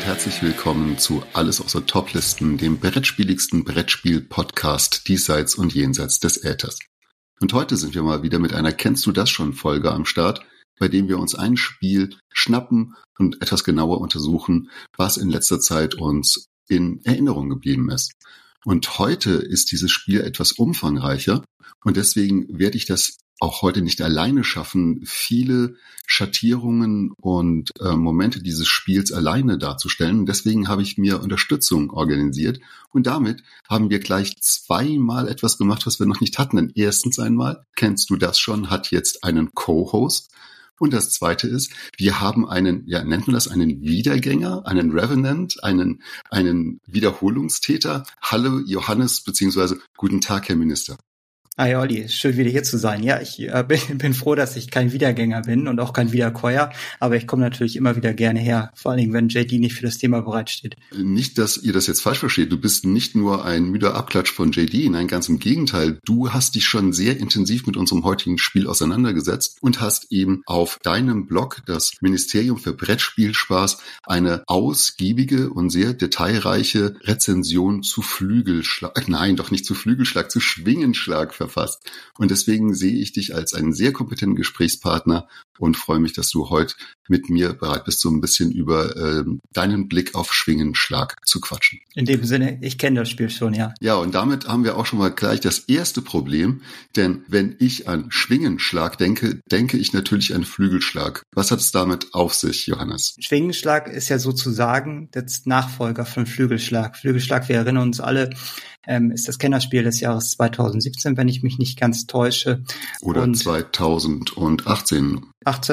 herzlich willkommen zu Alles außer Toplisten, dem brettspieligsten Brettspiel-Podcast diesseits und jenseits des Äthers. Und heute sind wir mal wieder mit einer Kennst du das schon Folge am Start, bei dem wir uns ein Spiel schnappen und etwas genauer untersuchen, was in letzter Zeit uns in Erinnerung geblieben ist. Und heute ist dieses Spiel etwas umfangreicher und deswegen werde ich das auch heute nicht alleine schaffen, viele Schattierungen und Momente dieses Spiels alleine darzustellen. Deswegen habe ich mir Unterstützung organisiert und damit haben wir gleich zweimal etwas gemacht, was wir noch nicht hatten. Denn erstens einmal, kennst du das schon, hat jetzt einen Co-Host. Und das zweite ist, wir haben einen, ja, nennt man das, einen Wiedergänger, einen Revenant, einen Wiederholungstäter. Hallo Johannes, beziehungsweise guten Tag, Herr Minister. Hi Olli, schön wieder hier zu sein. Ja, ich bin froh, dass ich kein Wiedergänger bin und auch kein Wiederkäuer, aber ich komme natürlich immer wieder gerne her, vor allen Dingen, wenn JD nicht für das Thema bereitsteht. Nicht, dass ihr das jetzt falsch versteht, du bist nicht nur ein müder Abklatsch von JD, nein, ganz im Gegenteil, du hast dich schon sehr intensiv mit unserem heutigen Spiel auseinandergesetzt und hast eben auf deinem Blog, das Ministerium für Brettspielspaß, eine ausgiebige und sehr detailreiche Rezension zu Flügelschlag, nein, doch nicht zu Flügelschlag, zu Schwingenschlag verfasst. Und deswegen sehe ich dich als einen sehr kompetenten Gesprächspartner und freue mich, dass du heute mit mir bereit bist, so ein bisschen über deinen Blick auf Schwingenschlag zu quatschen. In dem Sinne, ich kenne das Spiel schon, ja. Ja, und damit haben wir auch schon mal gleich das erste Problem, denn wenn ich an Schwingenschlag denke, denke ich natürlich an Flügelschlag. Was hat es damit auf sich, Johannes? Schwingenschlag ist ja sozusagen der Nachfolger von Flügelschlag. Flügelschlag, wir erinnern uns alle, ist das Kennerspiel des Jahres 2017, wenn ich mich nicht ganz täusche. Oder und 2018.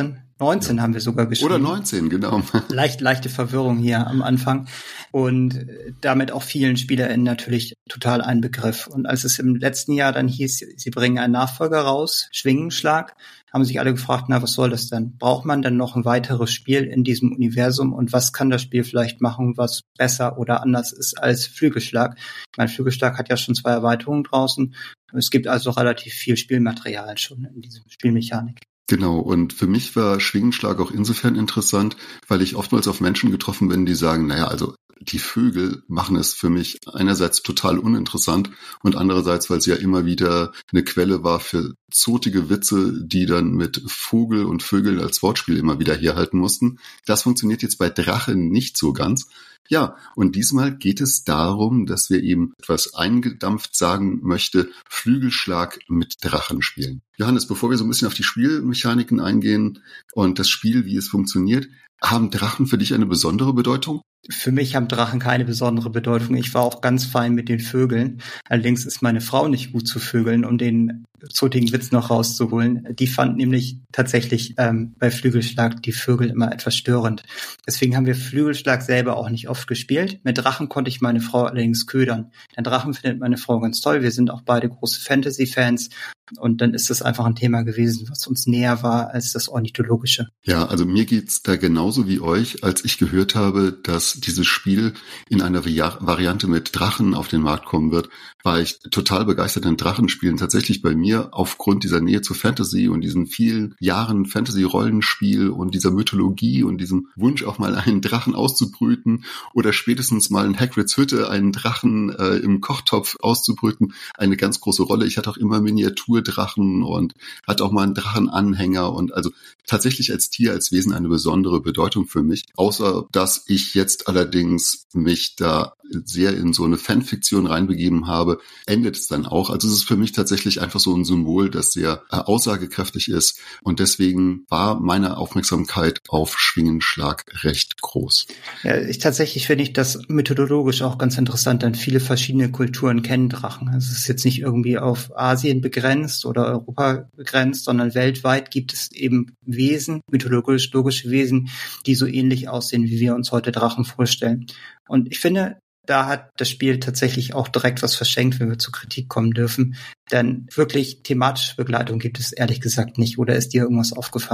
19 haben wir sogar geschrieben. Oder 19, genau. Leichte Verwirrung hier am Anfang. Und damit auch vielen SpielerInnen natürlich total ein Begriff. Und als es im letzten Jahr dann hieß, sie bringen einen Nachfolger raus, Schwingenschlag, haben sich alle gefragt, na, was soll das denn? Braucht man denn noch ein weiteres Spiel in diesem Universum? Und was kann das Spiel vielleicht machen, was besser oder anders ist als Flügelschlag? Mein Flügelschlag hat ja schon 2 Erweiterungen draußen. Es gibt also relativ viel Spielmaterial schon in dieser Spielmechanik. Genau, und für mich war Schwingenschlag auch insofern interessant, weil ich oftmals auf Menschen getroffen bin, die sagen, naja, also die Vögel machen es für mich einerseits total uninteressant und andererseits, weil es ja immer wieder eine Quelle war für zotige Witze, die dann mit Vogel und Vögeln als Wortspiel immer wieder herhalten mussten. Das funktioniert jetzt bei Drachen nicht so ganz. Ja, und diesmal geht es darum, dass wir eben etwas eingedampft sagen möchte, Flügelschlag mit Drachen spielen. Johannes, bevor wir so ein bisschen auf die Spielmechaniken eingehen und das Spiel, wie es funktioniert, haben Drachen für dich eine besondere Bedeutung? Für mich haben Drachen keine besondere Bedeutung. Ich war auch ganz fein mit den Vögeln. Allerdings ist meine Frau nicht gut zu Vögeln, um den zotigen Witz noch rauszuholen. Die fand nämlich tatsächlich bei Flügelschlag die Vögel immer etwas störend. Deswegen haben wir Flügelschlag selber auch nicht oft gespielt. Mit Drachen konnte ich meine Frau allerdings ködern. Denn Drachen findet meine Frau ganz toll. Wir sind auch beide große Fantasy-Fans. Und dann ist das einfach ein Thema gewesen, was uns näher war als das Ornithologische. Ja, also mir geht's da genauso wie euch, als ich gehört habe, dass dieses Spiel in einer Variante mit Drachen auf den Markt kommen wird, war ich total begeistert an Drachenspielen. Tatsächlich bei mir aufgrund dieser Nähe zu Fantasy und diesen vielen Jahren Fantasy-Rollenspiel und dieser Mythologie und diesem Wunsch auch mal einen Drachen auszubrüten oder spätestens mal in Hagrids Hütte einen Drachen im Kochtopf auszubrüten, eine ganz große Rolle. Ich hatte auch immer Miniaturdrachen und hatte auch mal einen Drachenanhänger und also tatsächlich als Tier, als Wesen eine besondere Bedeutung für mich. Außer, dass ich jetzt allerdings mich da sehr in so eine Fanfiktion reinbegeben habe, endet es dann auch. Also es ist für mich tatsächlich einfach so ein Symbol, das sehr aussagekräftig ist und deswegen war meine Aufmerksamkeit auf Schwingenschlag recht groß. Ja, tatsächlich finde ich das methodologisch auch ganz interessant, denn viele verschiedene Kulturen kennen Drachen. Also es ist jetzt nicht irgendwie auf Asien begrenzt oder Europa begrenzt, sondern weltweit gibt es eben Wesen, mythologische Wesen, die so ähnlich aussehen, wie wir uns heute Drachen vorstellen. Und ich finde, da hat das Spiel tatsächlich auch direkt was verschenkt, wenn wir zur Kritik kommen dürfen. Denn wirklich thematische Begleitung gibt es ehrlich gesagt nicht. Oder ist dir irgendwas aufgefallen?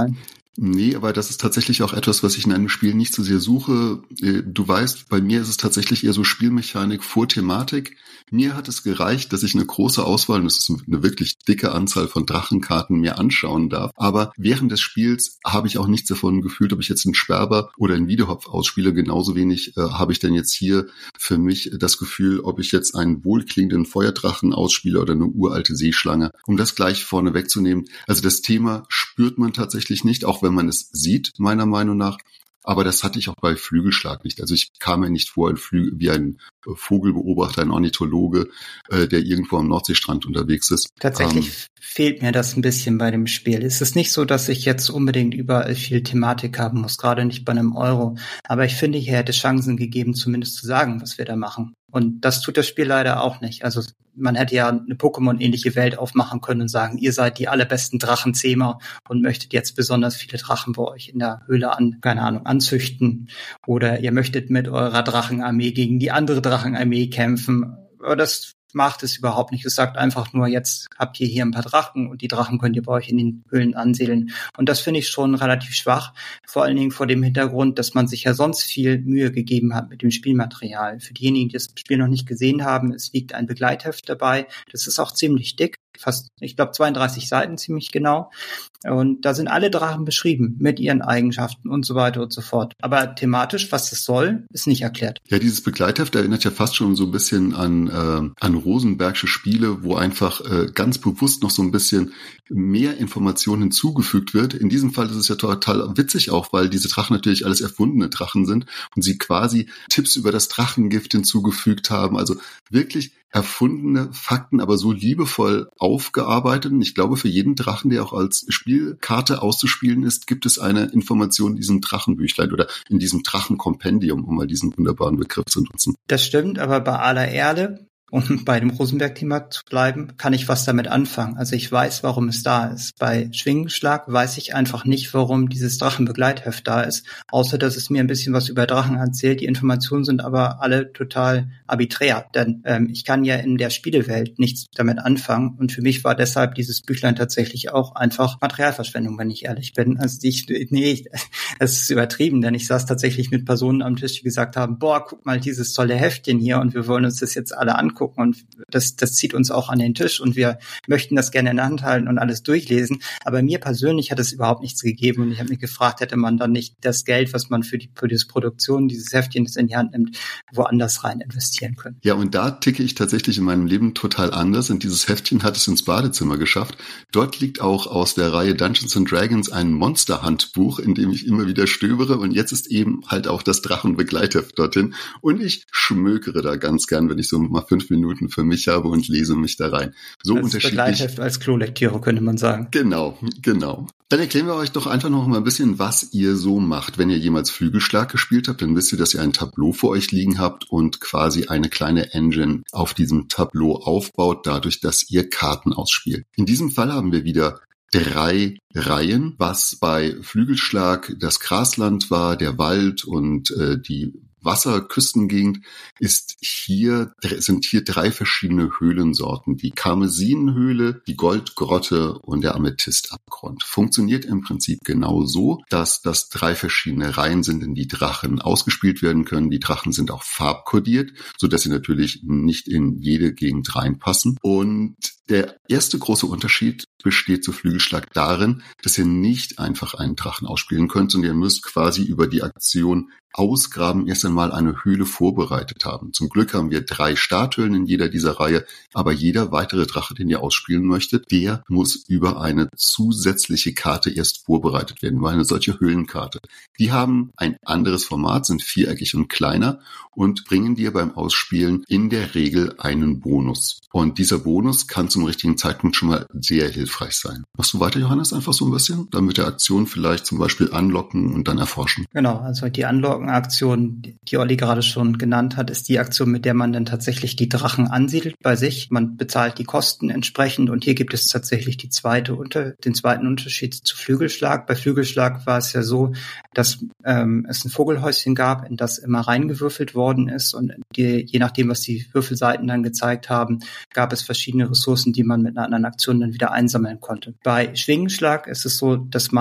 Nee, aber das ist tatsächlich auch etwas, was ich in einem Spiel nicht so sehr suche. Du weißt, bei mir ist es tatsächlich eher so Spielmechanik vor Thematik. Mir hat es gereicht, dass ich eine große Auswahl, und das ist eine wirklich dicke Anzahl von Drachenkarten, mir anschauen darf. Aber während des Spiels habe ich auch nichts davon gefühlt, ob ich jetzt einen Sperber oder einen Wiedehopf ausspiele. Genauso wenig habe ich denn jetzt hier für mich das Gefühl, ob ich jetzt einen wohlklingenden Feuerdrachen ausspiele oder eine uralte Seeschlange. Um das gleich vorne wegzunehmen. Also das Thema spürt man tatsächlich nicht, auch wenn man es sieht, meiner Meinung nach. Aber das hatte ich auch bei Flügelschlag nicht. Also ich kam mir nicht vor wie ein Vogelbeobachter, ein Ornithologe, der irgendwo am Nordseestrand unterwegs ist. Tatsächlich fehlt mir das ein bisschen bei dem Spiel. Es ist nicht so, dass ich jetzt unbedingt überall viel Thematik haben muss, gerade nicht bei einem Euro. Aber ich finde, hier hätte Chancen gegeben, zumindest zu sagen, was wir da machen. Und das tut das Spiel leider auch nicht. Also man hätte ja eine Pokémon-ähnliche Welt aufmachen können und sagen, ihr seid die allerbesten Drachenzähmer und möchtet jetzt besonders viele Drachen bei euch in der Höhle anzüchten. Oder ihr möchtet mit eurer Drachenarmee gegen die andere Drachenarmee kämpfen. Aber das macht es überhaupt nicht. Es sagt einfach nur, jetzt habt ihr hier ein paar Drachen und die Drachen könnt ihr bei euch in den Höhlen ansiedeln. Und das finde ich schon relativ schwach, vor allen Dingen vor dem Hintergrund, dass man sich ja sonst viel Mühe gegeben hat mit dem Spielmaterial. Für diejenigen, die das Spiel noch nicht gesehen haben, es liegt ein Begleitheft dabei. Das ist auch ziemlich dick, fast, ich glaube 32 Seiten ziemlich genau. Und da sind alle Drachen beschrieben mit ihren Eigenschaften und so weiter und so fort. Aber thematisch, was das soll, ist nicht erklärt. Ja, dieses Begleitheft erinnert ja fast schon so ein bisschen an Rosenbergsche Spiele, wo einfach ganz bewusst noch so ein bisschen mehr Informationen hinzugefügt wird. In diesem Fall ist es ja total witzig auch, weil diese Drachen natürlich alles erfundene Drachen sind und sie quasi Tipps über das Drachengift hinzugefügt haben. Also wirklich erfundene Fakten, aber so liebevoll aufgearbeitet. Und ich glaube, für jeden Drachen, der auch als Spielkarte auszuspielen ist, gibt es eine Information in diesem Drachenbüchlein oder in diesem Drachenkompendium, um mal diesen wunderbaren Begriff zu nutzen. Das stimmt, aber bei aller Erde, um bei dem Rosenberg-Thema zu bleiben, kann ich was damit anfangen. Also ich weiß, warum es da ist. Bei Schwingenschlag weiß ich einfach nicht, warum dieses Drachenbegleitheft da ist, außer dass es mir ein bisschen was über Drachen erzählt. Die Informationen sind aber alle total arbiträr, denn ich kann ja in der Spielewelt nichts damit anfangen und für mich war deshalb dieses Büchlein tatsächlich auch einfach Materialverschwendung, wenn ich ehrlich bin. Also es ist übertrieben, denn ich saß tatsächlich mit Personen am Tisch, die gesagt haben, boah, guck mal dieses tolle Heftchen hier und wir wollen uns das jetzt alle angucken und das zieht uns auch an den Tisch und wir möchten das gerne in der Hand halten und alles durchlesen. Aber mir persönlich hat es überhaupt nichts gegeben und ich habe mich gefragt, hätte man dann nicht das Geld, was man für diese Produktion dieses Heftchens in die Hand nimmt, woanders rein investieren können. Ja, und da ticke ich tatsächlich in meinem Leben total anders und dieses Heftchen hat es ins Badezimmer geschafft. Dort liegt auch aus der Reihe Dungeons & Dragons ein Monsterhandbuch, in dem ich immer wieder stöbere und jetzt ist eben halt auch das Drachenbegleitheft dorthin und ich schmökere da ganz gern, wenn ich so mal 5 Minuten für mich habe und lese mich da rein. So als unterschiedlich. Begleitheft, als Klolektüre könnte man sagen. Genau. Dann erklären wir euch doch einfach noch mal ein bisschen, was ihr so macht. Wenn ihr jemals Flügelschlag gespielt habt, dann wisst ihr, dass ihr ein Tableau vor euch liegen habt und quasi eine kleine Engine auf diesem Tableau aufbaut, dadurch, dass ihr Karten ausspielt. In diesem Fall haben wir wieder 3 Reihen, was bei Flügelschlag das Grasland war, der Wald und die Wasserküstengegend sind hier 3 verschiedene Höhlensorten. Die Karmesinhöhle, die Goldgrotte und der Amethystabgrund. Funktioniert im Prinzip genau so, dass das 3 verschiedene Reihen sind, in die Drachen ausgespielt werden können. Die Drachen sind auch farbkodiert, sodass sie natürlich nicht in jede Gegend reinpassen. Und der erste große Unterschied besteht zu Flügelschlag darin, dass ihr nicht einfach einen Drachen ausspielen könnt, sondern ihr müsst quasi über die Aktion Ausgraben erst einmal eine Höhle vorbereitet haben. Zum Glück haben wir 3 Starthöhlen in jeder dieser Reihe, aber jeder weitere Drache, den ihr ausspielen möchtet, der muss über eine zusätzliche Karte erst vorbereitet werden, über eine solche Höhlenkarte. Die haben ein anderes Format, sind viereckig und kleiner und bringen dir beim Ausspielen in der Regel einen Bonus. Und dieser Bonus kann zum richtigen Zeitpunkt schon mal sehr hilfreich sein. Machst du weiter, Johannes, einfach so ein bisschen? Dann mit der Aktion vielleicht zum Beispiel anlocken und dann erforschen. Genau, also die Anlocken-Aktion, die Olli gerade schon genannt hat, ist die Aktion, mit der man dann tatsächlich die Drachen ansiedelt bei sich. Man bezahlt die Kosten entsprechend und hier gibt es tatsächlich den zweiten Unterschied zu Flügelschlag. Bei Flügelschlag war es ja so, dass es ein Vogelhäuschen gab, in das immer reingewürfelt worden ist und je nachdem, was die Würfelseiten dann gezeigt haben, gab es verschiedene Ressourcen, die man mit einer anderen Aktion dann wieder einsammeln konnte. Bei Schwingenschlag ist es so, dass man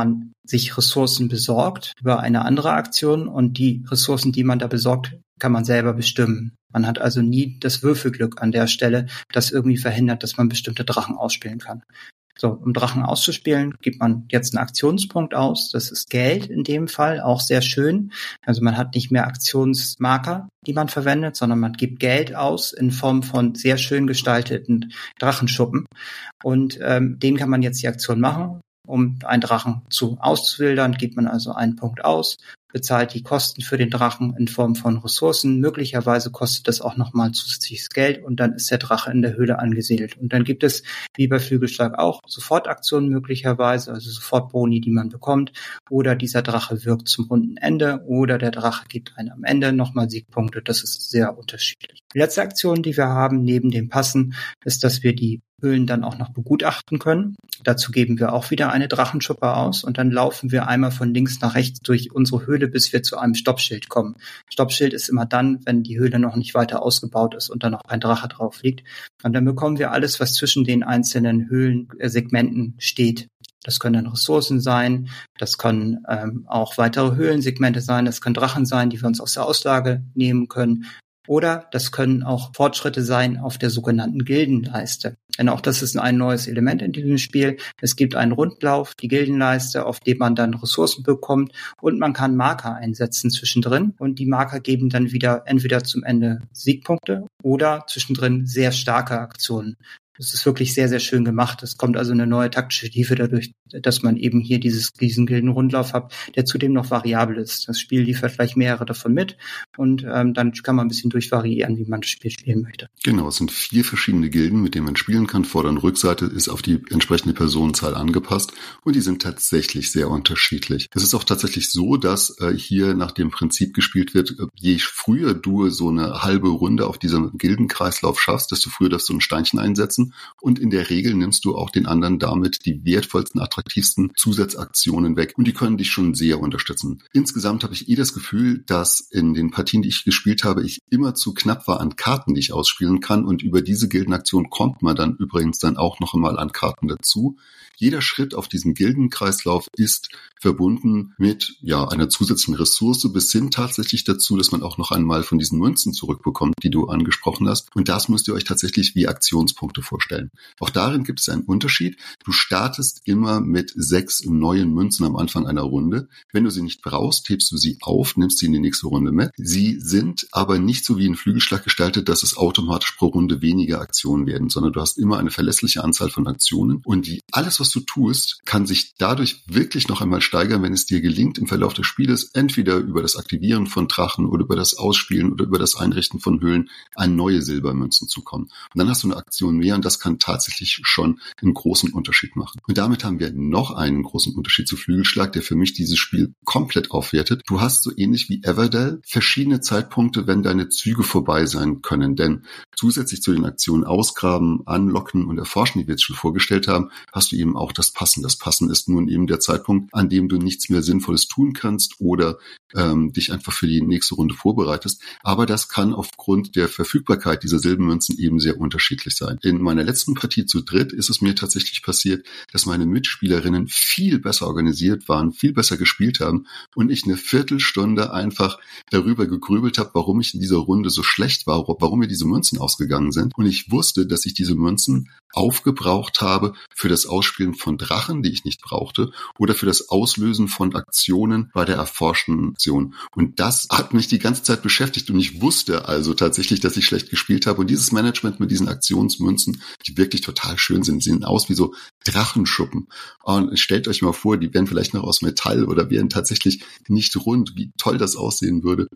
sich Ressourcen besorgt über eine andere Aktion und die Ressourcen, die man da besorgt, kann man selber bestimmen. Man hat also nie das Würfelglück an der Stelle, das irgendwie verhindert, dass man bestimmte Drachen ausspielen kann. So, um Drachen auszuspielen, gibt man jetzt einen Aktionspunkt aus. Das ist Geld in dem Fall, auch sehr schön. Also man hat nicht mehr Aktionsmarker, die man verwendet, sondern man gibt Geld aus in Form von sehr schön gestalteten Drachenschuppen. Und den kann man jetzt die Aktion machen. Um einen Drachen auszuwildern, gibt man also einen Punkt aus, bezahlt die Kosten für den Drachen in Form von Ressourcen. Möglicherweise kostet das auch nochmal zusätzliches Geld und dann ist der Drache in der Höhle angesiedelt. Und dann gibt es, wie bei Flügelschlag auch, Sofortaktionen möglicherweise, also Sofortboni, die man bekommt. Oder dieser Drache wirkt zum Rundenende oder der Drache gibt einen am Ende nochmal Siegpunkte. Das ist sehr unterschiedlich. Die letzte Aktion, die wir haben, neben dem Passen, ist, dass wir die Höhlen dann auch noch begutachten können. Dazu geben wir auch wieder eine Drachenschuppe aus und dann laufen wir einmal von links nach rechts durch unsere Höhle, bis wir zu einem Stoppschild kommen. Stoppschild ist immer dann, wenn die Höhle noch nicht weiter ausgebaut ist und dann noch ein Drache drauf liegt. Und dann bekommen wir alles, was zwischen den einzelnen Höhlensegmenten steht. Das können dann Ressourcen sein, das können auch weitere Höhlensegmente sein, das können Drachen sein, die wir uns aus der Auslage nehmen können. Oder das können auch Fortschritte sein auf der sogenannten Gildenleiste. Denn auch das ist ein neues Element in diesem Spiel. Es gibt einen Rundlauf, die Gildenleiste, auf dem man dann Ressourcen bekommt und man kann Marker einsetzen zwischendrin. Und die Marker geben dann wieder entweder zum Ende Siegpunkte oder zwischendrin sehr starke Aktionen. Das ist wirklich sehr, sehr schön gemacht. Es kommt also eine neue taktische Tiefe dadurch, dass man eben hier diesen Gildenrundlauf hat, der zudem noch variabel ist. Das Spiel liefert gleich mehrere davon mit und dann kann man ein bisschen durchvariieren, wie man das Spiel spielen möchte. Genau, es sind 4 verschiedene Gilden, mit denen man spielen kann. Vorder- und Rückseite ist auf die entsprechende Personenzahl angepasst und die sind tatsächlich sehr unterschiedlich. Es ist auch tatsächlich so, dass hier nach dem Prinzip gespielt wird, je früher du so eine halbe Runde auf diesem Gildenkreislauf schaffst, desto früher darfst du ein Steinchen einsetzen. Und in der Regel nimmst du auch den anderen damit die wertvollsten, attraktivsten Zusatzaktionen weg. Und die können dich schon sehr unterstützen. Insgesamt habe ich das Gefühl, dass in den Partien, die ich gespielt habe, ich immer zu knapp war an Karten, die ich ausspielen kann. Und über diese Gildenaktion kommt man dann übrigens dann auch noch einmal an Karten dazu. Jeder Schritt auf diesem Gildenkreislauf ist verbunden mit einer zusätzlichen Ressource bis hin tatsächlich dazu, dass man auch noch einmal von diesen Münzen zurückbekommt, die du angesprochen hast. Und das müsst ihr euch tatsächlich wie Aktionspunkte vorstellen. Auch darin gibt es einen Unterschied. Du startest immer mit 6 neuen Münzen am Anfang einer Runde. Wenn du sie nicht brauchst, hebst du sie auf, nimmst sie in die nächste Runde mit. Sie sind aber nicht so wie in Flügelschlag gestaltet, dass es automatisch pro Runde weniger Aktionen werden, sondern du hast immer eine verlässliche Anzahl von Aktionen und alles, was du tust, kann sich dadurch wirklich noch einmal steigern, wenn es dir gelingt, im Verlauf des Spieles entweder über das Aktivieren von Drachen oder über das Ausspielen oder über das Einrichten von Höhlen an neue Silbermünzen zu kommen. Und dann hast du eine Aktion mehr und das kann tatsächlich schon einen großen Unterschied machen. Und damit haben wir noch einen großen Unterschied zu Flügelschlag, der für mich dieses Spiel komplett aufwertet. Du hast so ähnlich wie Everdell verschiedene Zeitpunkte, wenn deine Züge vorbei sein können. Denn zusätzlich zu den Aktionen Ausgraben, Anlocken und Erforschen, die wir jetzt schon vorgestellt haben, hast du eben auch das Passen. Das Passen ist nun eben der Zeitpunkt, an dem du nichts mehr Sinnvolles tun kannst oder dich einfach für die nächste Runde vorbereitest. Aber das kann aufgrund der Verfügbarkeit dieser Silbermünzen eben sehr unterschiedlich sein. In meiner letzten Partie zu dritt ist es mir tatsächlich passiert, dass meine Mitspielerinnen viel besser organisiert waren, viel besser gespielt haben und ich eine Viertelstunde einfach darüber gegrübelt habe, warum ich in dieser Runde so schlecht war, warum mir diese Münzen ausgegangen sind. Und ich wusste, dass ich diese Münzen aufgebraucht habe für das Ausspielen von Drachen, die ich nicht brauchte, oder für das Auslösen von Aktionen bei der erforschten Aktion. Und das hat mich die ganze Zeit beschäftigt und ich wusste also tatsächlich, dass ich schlecht gespielt habe. Und dieses Management mit diesen Aktionsmünzen, die wirklich total schön sind, sehen aus wie so Drachenschuppen. Und stellt euch mal vor, die wären vielleicht noch aus Metall oder wären tatsächlich nicht rund, wie toll das aussehen würde.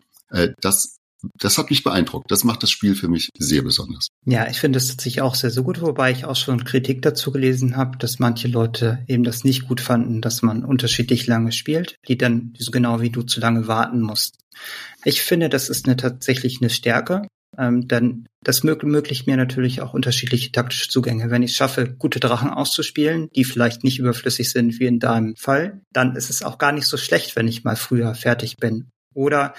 Das hat mich beeindruckt. Das macht das Spiel für mich sehr besonders. Ja, ich finde es tatsächlich auch sehr, sehr gut, wobei ich auch schon Kritik dazu gelesen habe, dass manche Leute eben das nicht gut fanden, dass man unterschiedlich lange spielt, die dann so genau wie du zu lange warten musst. Ich finde, das ist tatsächlich eine Stärke, denn das ermöglicht mir natürlich auch unterschiedliche taktische Zugänge. Wenn ich es schaffe, gute Drachen auszuspielen, die vielleicht nicht überflüssig sind wie in deinem Fall, dann ist es auch gar nicht so schlecht, wenn ich mal früher fertig bin. Oder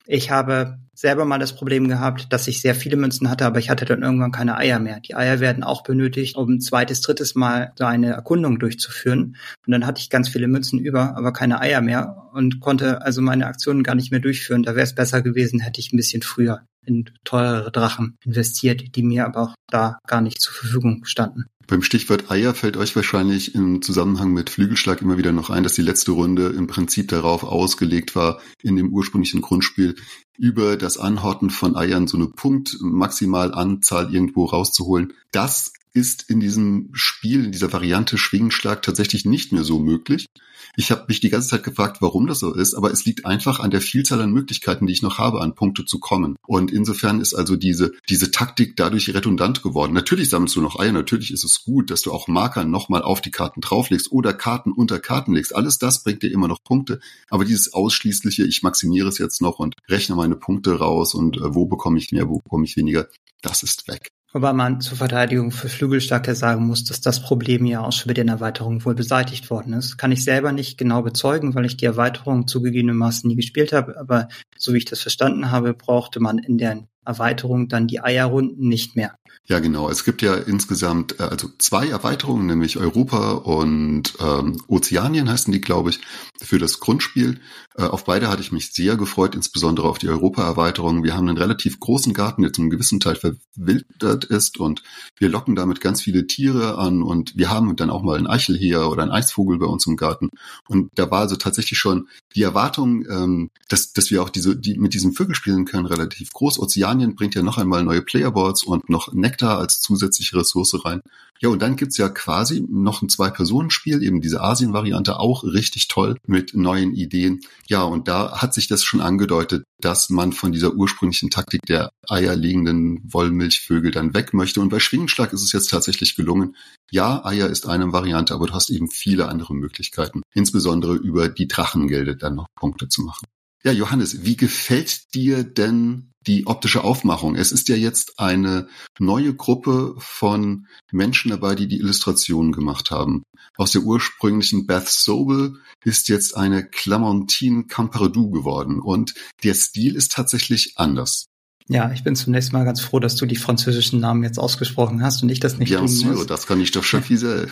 Ich habe selber mal das Problem gehabt, dass ich sehr viele Münzen hatte, aber ich hatte dann irgendwann keine Eier mehr. Die Eier werden auch benötigt, um ein zweites, drittes Mal so eine Erkundung durchzuführen. Und dann hatte ich ganz viele Münzen über, aber keine Eier mehr und konnte also meine Aktionen gar nicht mehr durchführen. Da wäre es besser gewesen, hätte ich ein bisschen früher in teurere Drachen investiert, die mir aber auch da gar nicht zur Verfügung standen. Beim Stichwort Eier fällt euch wahrscheinlich im Zusammenhang mit Flügelschlag immer wieder noch ein, dass die letzte Runde im Prinzip darauf ausgelegt war, in dem ursprünglichen Grundspiel über das Anhorten von Eiern so eine Punktmaximalanzahl irgendwo rauszuholen. Das ist in diesem Spiel, in dieser Variante Schwingenschlag tatsächlich nicht mehr so möglich. Ich habe mich die ganze Zeit gefragt, warum das so ist, aber es liegt einfach an der Vielzahl an Möglichkeiten, die ich noch habe, an Punkte zu kommen. Und insofern ist also diese Taktik dadurch redundant geworden. Natürlich sammelst du noch Eier, natürlich ist es gut, dass du auch Marker nochmal auf die Karten drauflegst oder Karten unter Karten legst. Alles das bringt dir immer noch Punkte. Aber dieses ausschließliche, ich maximiere es jetzt noch und rechne meine Punkte raus und wo bekomme ich mehr, wo bekomme ich weniger, das ist weg. Wobei man zur Verteidigung für Flügelschlag ja sagen muss, dass das Problem ja auch schon mit den Erweiterungen wohl beseitigt worden ist. Kann ich selber nicht genau bezeugen, weil ich die Erweiterung zugegebenermaßen nie gespielt habe. Aber so wie ich das verstanden habe, brauchte man in der Erweiterung dann die Eierrunden nicht mehr. Ja, genau. Es gibt ja insgesamt also 2 Erweiterungen, nämlich Europa und Ozeanien heißen die, glaube ich, für das Grundspiel. Auf beide hatte ich mich sehr gefreut, insbesondere auf die Europa-Erweiterung. Wir haben einen relativ großen Garten, der zum gewissen Teil verwildert ist und wir locken damit ganz viele Tiere an und wir haben dann auch mal einen Eichelheer oder einen Eisvogel bei uns im Garten. Und da war also tatsächlich schon die Erwartung, dass wir auch mit diesem Vögel spielen können, relativ groß. Ozeanien bringt ja noch einmal neue Playerboards und noch Nektar als zusätzliche Ressource rein. Ja, und dann gibt's ja quasi noch ein 2-Personen-Spiel, eben diese Asien-Variante, auch richtig toll mit neuen Ideen. Ja, und da hat sich das schon angedeutet, dass man von dieser ursprünglichen Taktik der eierlegenden Wollmilchvögel dann weg möchte. Und bei Schwingenschlag ist es jetzt tatsächlich gelungen. Ja, Eier ist eine Variante, aber du hast eben viele andere Möglichkeiten, insbesondere über die Drachengilde dann noch Punkte zu machen. Ja, Johannes, wie gefällt dir denn die optische Aufmachung? Es ist ja jetzt eine neue Gruppe von Menschen dabei, die Illustrationen gemacht haben. Aus der ursprünglichen Beth Sobel ist jetzt eine Clémentine Camperedou geworden und der Stil ist tatsächlich anders. Ja, ich bin zunächst mal ganz froh, dass du die französischen Namen jetzt ausgesprochen hast und ich das nicht tun muss. Ja, das kann ich doch schon viel.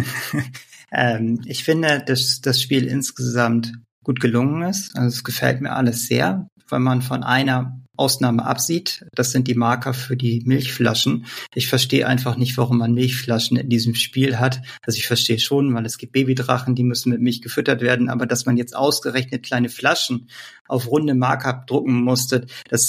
Ich finde, dass das Spiel insgesamt gut gelungen ist. Also es gefällt mir alles sehr, wenn man von einer Ausnahme absieht. Das sind die Marker für die Milchflaschen. Ich verstehe einfach nicht, warum man Milchflaschen in diesem Spiel hat. Also ich verstehe schon, weil es gibt Babydrachen, die müssen mit Milch gefüttert werden, aber dass man jetzt ausgerechnet kleine Flaschen auf runde Marker drucken musste,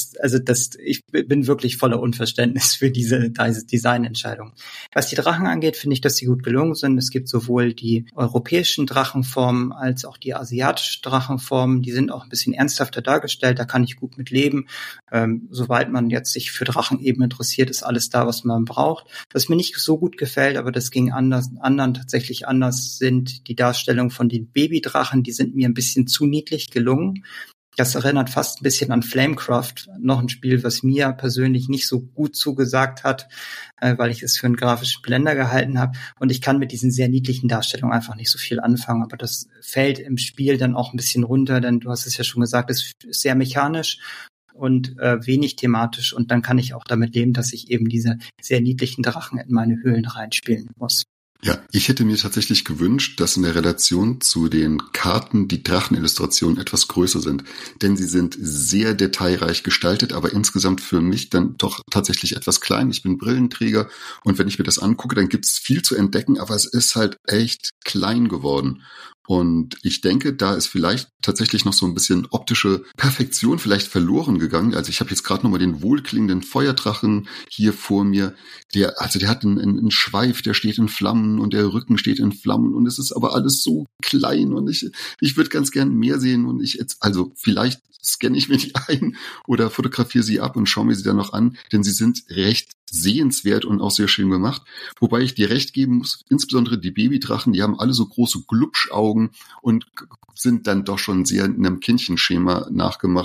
ich bin wirklich voller Unverständnis für diese Designentscheidung. Was die Drachen angeht, finde ich, dass sie gut gelungen sind. Es gibt sowohl die europäischen Drachenformen als auch die asiatischen Drachenformen. Die sind auch ein bisschen ernsthafter dargestellt. Da kann ich gut mit leben. Soweit man jetzt sich für Drachen eben interessiert, ist alles da, was man braucht. Was mir nicht so gut gefällt, aber das ging anderen tatsächlich anders, sind die Darstellung von den Babydrachen. Die sind mir ein bisschen zu niedlich gelungen. Das erinnert fast ein bisschen an Flamecraft, noch ein Spiel, was mir persönlich nicht so gut zugesagt hat, weil ich es für einen grafischen Blender gehalten habe. Und ich kann mit diesen sehr niedlichen Darstellungen einfach nicht so viel anfangen. Aber das fällt im Spiel dann auch ein bisschen runter, denn du hast es ja schon gesagt, es ist sehr mechanisch und wenig thematisch. Und dann kann ich auch damit leben, dass ich eben diese sehr niedlichen Drachen in meine Höhlen reinspielen muss. Ja, ich hätte mir tatsächlich gewünscht, dass in der Relation zu den Karten die Drachenillustrationen etwas größer sind. Denn sie sind sehr detailreich gestaltet, aber insgesamt für mich dann doch tatsächlich etwas klein. Ich bin Brillenträger und wenn ich mir das angucke, dann gibt es viel zu entdecken, aber es ist halt echt klein geworden. Und ich denke, da ist vielleicht tatsächlich noch so ein bisschen optische Perfektion vielleicht verloren gegangen. Also ich habe jetzt gerade nochmal den wohlklingenden Feuerdrachen hier vor mir. Der hat einen Schweif, der steht in Flammen und der Rücken steht in Flammen und es ist aber alles so klein und ich würde ganz gern mehr sehen und vielleicht scanne ich mir die ein oder fotografiere sie ab und schaue mir sie dann noch an, denn sie sind recht sehenswert und auch sehr schön gemacht. Wobei ich dir recht geben muss, insbesondere die Babydrachen, die haben alle so große Glubschaugen und sind dann doch schon sehr in einem Kindchenschema nachgemacht.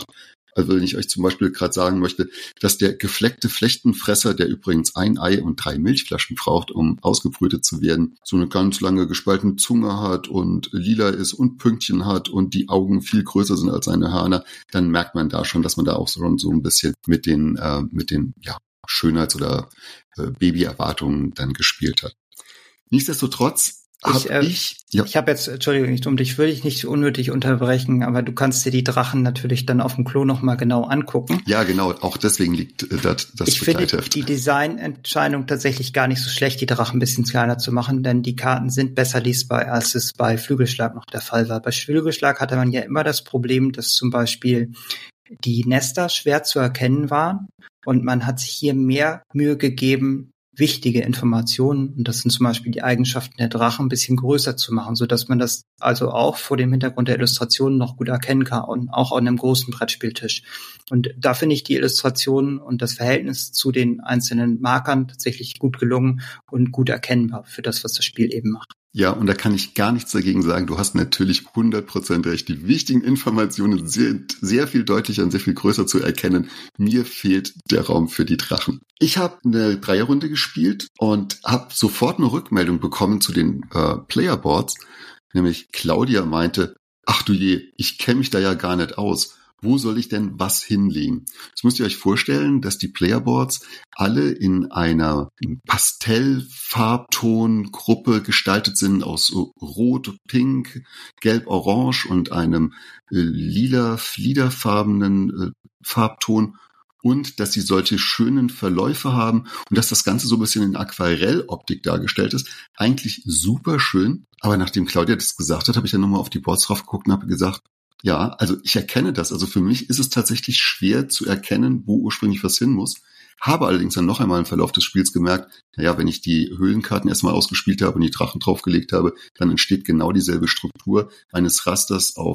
Also wenn ich euch zum Beispiel gerade sagen möchte, dass der gefleckte Flechtenfresser, der übrigens 1 Ei und 3 Milchflaschen braucht, um ausgebrütet zu werden, so eine ganz lange gespaltene Zunge hat und lila ist und Pünktchen hat und die Augen viel größer sind als seine Hörner, dann merkt man da schon, dass man da auch so ein bisschen mit den Schönheits- oder Babyerwartungen dann gespielt hat. Nichtsdestotrotz ich habe jetzt, Entschuldigung, dich will ich nicht unnötig unterbrechen, aber du kannst dir die Drachen natürlich dann auf dem Klo nochmal genau angucken. Ja, genau, auch deswegen liegt das Ich finde die Designentscheidung tatsächlich gar nicht so schlecht, die Drachen ein bisschen kleiner zu machen, denn die Karten sind besser lesbar, als es bei Flügelschlag noch der Fall war. Bei Flügelschlag hatte man ja immer das Problem, dass zum Beispiel die Nester schwer zu erkennen waren und man hat sich hier mehr Mühe gegeben, wichtige Informationen, und das sind zum Beispiel die Eigenschaften der Drachen, ein bisschen größer zu machen, so dass man das also auch vor dem Hintergrund der Illustrationen noch gut erkennen kann und auch an einem großen Brettspieltisch. Und da finde ich die Illustrationen und das Verhältnis zu den einzelnen Markern tatsächlich gut gelungen und gut erkennbar für das, was das Spiel eben macht. Ja, und da kann ich gar nichts dagegen sagen. Du hast natürlich 100% recht. Die wichtigen Informationen sind sehr viel deutlicher und sehr viel größer zu erkennen. Mir fehlt der Raum für die Drachen. Ich habe eine Dreierrunde gespielt und habe sofort eine Rückmeldung bekommen zu den Playerboards. Nämlich Claudia meinte, ach du je, ich kenne mich da ja gar nicht aus. Wo soll ich denn was hinlegen? Jetzt müsst ihr euch vorstellen, dass die Playerboards alle in einer Pastellfarbtongruppe gestaltet sind aus Rot, Pink, Gelb, Orange und einem lila, fliederfarbenen Farbton. Und dass sie solche schönen Verläufe haben und dass das Ganze so ein bisschen in Aquarelloptik dargestellt ist. Eigentlich super schön. Aber nachdem Claudia das gesagt hat, habe ich dann nochmal auf die Boards drauf geguckt und habe gesagt, ja, also ich erkenne das. Also für mich ist es tatsächlich schwer zu erkennen, wo ursprünglich was hin muss. Habe allerdings dann noch einmal im Verlauf des Spiels gemerkt, naja, wenn ich die Höhlenkarten erstmal ausgespielt habe und die Drachen draufgelegt habe, dann entsteht genau dieselbe Struktur eines Rasters auf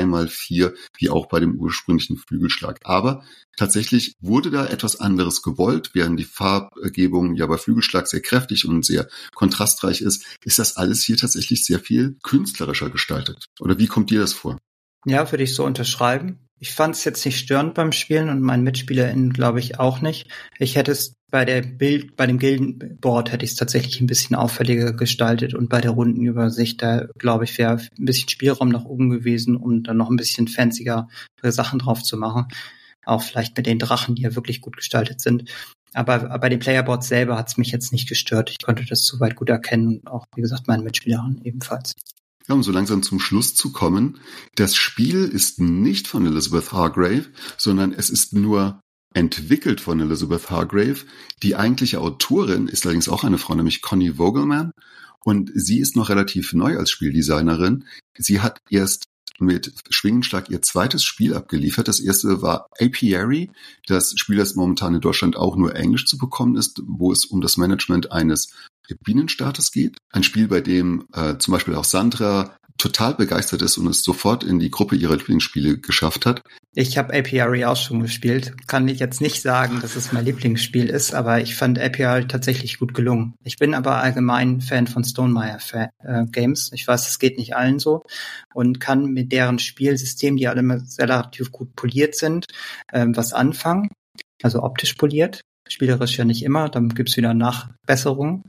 3x4, wie auch bei dem ursprünglichen Flügelschlag. Aber tatsächlich wurde da etwas anderes gewollt, während die Farbgebung ja bei Flügelschlag sehr kräftig und sehr kontrastreich ist das alles hier tatsächlich sehr viel künstlerischer gestaltet. Oder wie kommt dir das vor? Ja, würde ich so unterschreiben. Ich fand es jetzt nicht störend beim Spielen und meinen MitspielerInnen glaube ich auch nicht. Ich hätte es bei dem Gildenboard hätte ich es tatsächlich ein bisschen auffälliger gestaltet und bei der Rundenübersicht, da glaube ich, wäre ein bisschen Spielraum nach oben gewesen, um dann noch ein bisschen fancigere Sachen drauf zu machen. Auch vielleicht mit den Drachen, die ja wirklich gut gestaltet sind. Aber bei den Playerboards selber hat es mich jetzt nicht gestört. Ich konnte das soweit gut erkennen und auch, wie gesagt, meinen Mitspielern ebenfalls. Ja, um so langsam zum Schluss zu kommen, das Spiel ist nicht von Elizabeth Hargrave, sondern es ist nur entwickelt von Elizabeth Hargrave. Die eigentliche Autorin ist allerdings auch eine Frau, nämlich Connie Vogelman. Und sie ist noch relativ neu als Spieldesignerin. Sie hat erst mit Schwingenschlag ihr zweites Spiel abgeliefert. Das erste war Apiary, das Spiel, das momentan in Deutschland auch nur Englisch zu bekommen ist, wo es um das Management eines Bienenstaates geht. Ein Spiel, bei dem zum Beispiel auch Sandra total begeistert ist und es sofort in die Gruppe ihrer Lieblingsspiele geschafft hat. Ich habe Apiary auch schon gespielt. Kann ich jetzt nicht sagen, dass es mein Lieblingsspiel ist, aber ich fand Apiary tatsächlich gut gelungen. Ich bin aber allgemein Fan von Stonemaier Games. Ich weiß, es geht nicht allen so und kann mit deren Spielsystem, die alle immer relativ gut poliert sind, was anfangen. Also optisch poliert. Spielerisch ja nicht immer, dann gibt's wieder Nachbesserungen.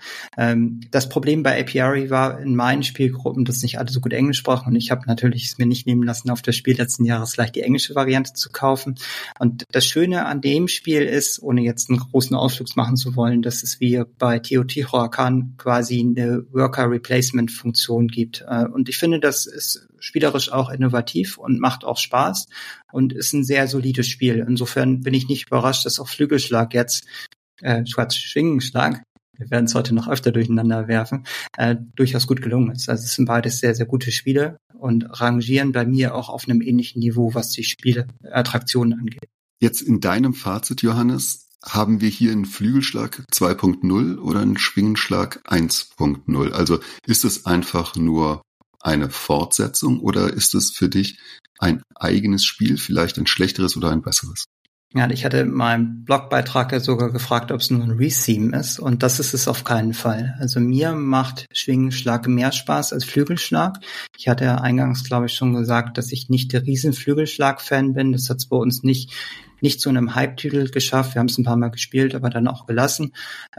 Das Problem bei Apiary war in meinen Spielgruppen, dass nicht alle so gut Englisch sprachen und ich habe natürlich es mir nicht nehmen lassen, auf das Spiel letzten Jahres gleich die englische Variante zu kaufen. Und das Schöne an dem Spiel ist, ohne jetzt einen großen Ausflug machen zu wollen, dass es wie bei Teotihuacan quasi eine Worker-Replacement-Funktion gibt. Und ich finde, das ist spielerisch auch innovativ und macht auch Spaß und ist ein sehr solides Spiel. Insofern bin ich nicht überrascht, dass auch Flügelschlag jetzt, Schwingenschlag, wir werden es heute noch öfter durcheinander werfen, durchaus gut gelungen ist. Also es sind beides sehr, sehr gute Spiele und rangieren bei mir auch auf einem ähnlichen Niveau, was die Spieleattraktionen angeht. Jetzt in deinem Fazit, Johannes, haben wir hier einen Flügelschlag 2.0 oder einen Schwingenschlag 1.0? Also ist es einfach nur eine Fortsetzung oder ist es für dich ein eigenes Spiel, vielleicht ein schlechteres oder ein besseres? Ja, ich hatte in meinem Blogbeitrag ja sogar gefragt, ob es nur ein Retheme ist, und das ist es auf keinen Fall. Also mir macht Schwingenschlag mehr Spaß als Flügelschlag. Ich hatte ja eingangs, glaube ich, schon gesagt, dass ich nicht der Riesen-Flügelschlag-Fan bin. Das hat es bei uns nicht zu einem Hype-Titel geschafft. Wir haben es ein paar Mal gespielt, aber dann auch gelassen.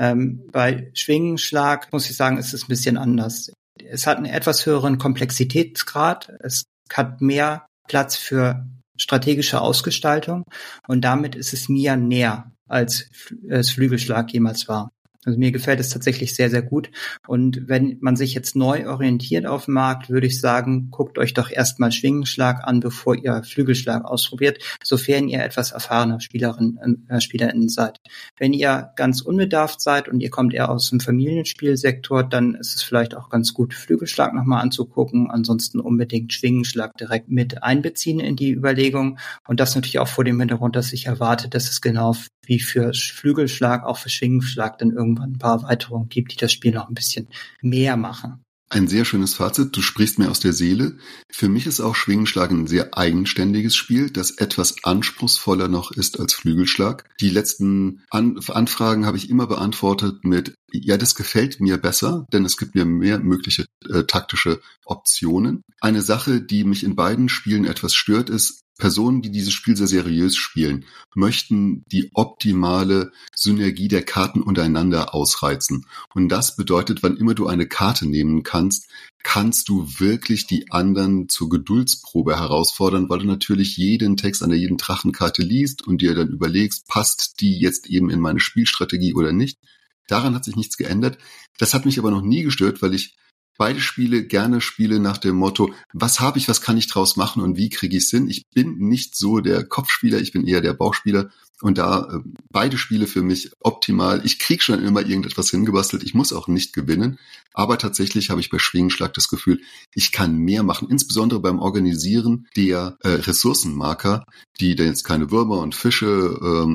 Bei Schwingenschlag, muss ich sagen, ist es ein bisschen anders. Es hat einen etwas höheren Komplexitätsgrad. Es hat mehr Platz für strategische Ausgestaltung, und damit ist es mir näher, als es Flügelschlag jemals war. Also mir gefällt es tatsächlich sehr, sehr gut. Und wenn man sich jetzt neu orientiert auf dem Markt, würde ich sagen, guckt euch doch erstmal Schwingenschlag an, bevor ihr Flügelschlag ausprobiert, sofern ihr etwas erfahrener SpielerInnen seid. Wenn ihr ganz unbedarft seid und ihr kommt eher aus dem Familienspielsektor, dann ist es vielleicht auch ganz gut, Flügelschlag nochmal anzugucken. Ansonsten unbedingt Schwingenschlag direkt mit einbeziehen in die Überlegung. Und das natürlich auch vor dem Hintergrund, dass ich erwarte, dass es genau wie für Flügelschlag auch für Schwingenschlag dann irgendwann ein paar Erweiterungen gibt, die das Spiel noch ein bisschen mehr machen. Ein sehr schönes Fazit. Du sprichst mir aus der Seele. Für mich ist auch Schwingenschlag ein sehr eigenständiges Spiel, das etwas anspruchsvoller noch ist als Flügelschlag. Die letzten Anfragen habe ich immer beantwortet mit, ja, das gefällt mir besser, denn es gibt mir mehr mögliche taktische Optionen. Eine Sache, die mich in beiden Spielen etwas stört, ist, Personen, die dieses Spiel sehr seriös spielen, möchten die optimale Synergie der Karten untereinander ausreizen. Und das bedeutet, wann immer du eine Karte nehmen kannst, kannst du wirklich die anderen zur Geduldsprobe herausfordern, weil du natürlich jeden Text an der jeden Drachenkarte liest und dir dann überlegst, passt die jetzt eben in meine Spielstrategie oder nicht. Daran hat sich nichts geändert. Das hat mich aber noch nie gestört, weil ich beide Spiele gerne spiele nach dem Motto, was habe ich, was kann ich draus machen und wie kriege ich es hin? Ich bin nicht so der Kopfspieler, ich bin eher der Bauchspieler, und da beide Spiele für mich optimal. Ich kriege schon immer irgendetwas hingebastelt, ich muss auch nicht gewinnen, aber tatsächlich habe ich bei Schwingenschlag das Gefühl, ich kann mehr machen, insbesondere beim Organisieren der Ressourcenmarker, die da jetzt keine Würmer und Fische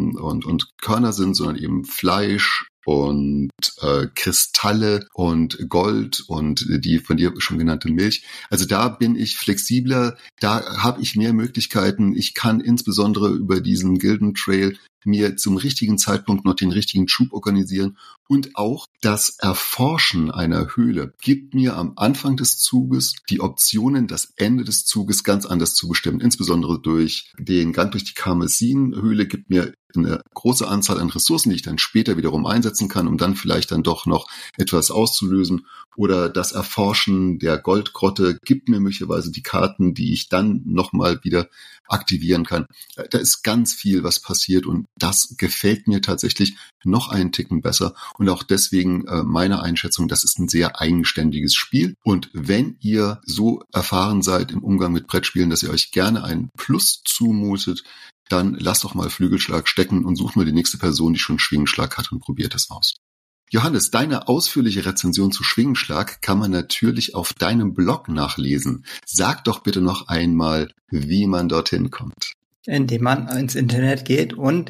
und Körner sind, sondern eben Fleisch und Kristalle und Gold und die von dir schon genannte Milch. Also da bin ich flexibler, da habe ich mehr Möglichkeiten. Ich kann insbesondere über diesen Gildentrail mir zum richtigen Zeitpunkt noch den richtigen Schub organisieren. Und auch das Erforschen einer Höhle gibt mir am Anfang des Zuges die Optionen, das Ende des Zuges ganz anders zu bestimmen. Insbesondere durch den Gang durch die Karmesin-Höhle gibt mir eine große Anzahl an Ressourcen, die ich dann später wiederum einsetzen kann, um dann vielleicht dann doch noch etwas auszulösen. Oder das Erforschen der Goldgrotte gibt mir möglicherweise die Karten, die ich dann nochmal wieder aktivieren kann. Da ist ganz viel, was passiert, und das gefällt mir tatsächlich noch einen Ticken besser. Und auch deswegen meine Einschätzung, das ist ein sehr eigenständiges Spiel. Und wenn ihr so erfahren seid im Umgang mit Brettspielen, dass ihr euch gerne einen Plus zumutet, dann lasst doch mal Flügelschlag stecken und sucht mal die nächste Person, die schon Schwingenschlag hat, und probiert es aus. Johannes, deine ausführliche Rezension zu Schwingenschlag kann man natürlich auf deinem Blog nachlesen. Sag doch bitte noch einmal, wie man dorthin kommt. Indem man ins Internet geht und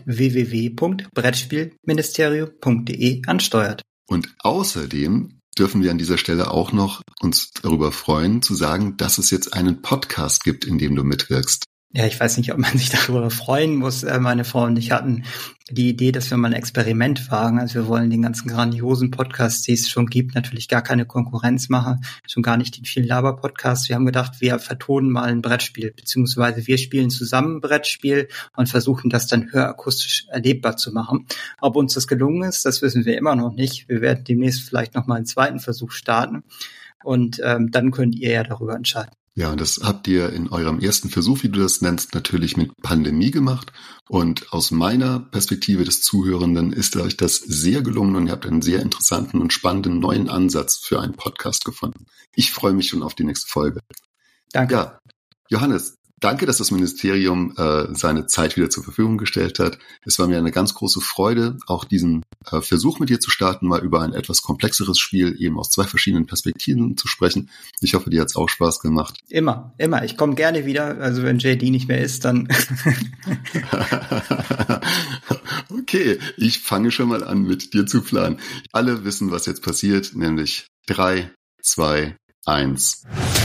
www.brettspielministerium.de ansteuert. Und außerdem dürfen wir an dieser Stelle auch noch uns darüber freuen, zu sagen, dass es jetzt einen Podcast gibt, in dem du mitwirkst. Ja, ich weiß nicht, ob man sich darüber freuen muss. Meine Frau und ich hatten die Idee, dass wir mal ein Experiment wagen. Also wir wollen den ganzen grandiosen Podcasts, die es schon gibt, natürlich gar keine Konkurrenz machen, schon gar nicht den vielen Laber-Podcasts. Wir haben gedacht, wir vertonen mal ein Brettspiel, beziehungsweise wir spielen zusammen ein Brettspiel und versuchen das dann hörakustisch erlebbar zu machen. Ob uns das gelungen ist, das wissen wir immer noch nicht. Wir werden demnächst vielleicht noch mal einen zweiten Versuch starten, und dann könnt ihr ja darüber entscheiden. Ja, und das habt ihr in eurem ersten Versuch, wie du das nennst, natürlich mit Pandemie gemacht. Und aus meiner Perspektive des Zuhörenden ist euch das sehr gelungen, und ihr habt einen sehr interessanten und spannenden neuen Ansatz für einen Podcast gefunden. Ich freue mich schon auf die nächste Folge. Danke. Ja, Johannes, danke, dass das Ministerium seine Zeit wieder zur Verfügung gestellt hat. Es war mir eine ganz große Freude, auch diesen Versuch mit dir zu starten, mal über ein etwas komplexeres Spiel eben aus 2 verschiedenen Perspektiven zu sprechen. Ich hoffe, dir hat's auch Spaß gemacht. Immer. Ich komme gerne wieder. Also wenn JD nicht mehr ist, dann... Okay, ich fange schon mal an, mit dir zu planen. Alle wissen, was jetzt passiert, nämlich 3, 2, 1...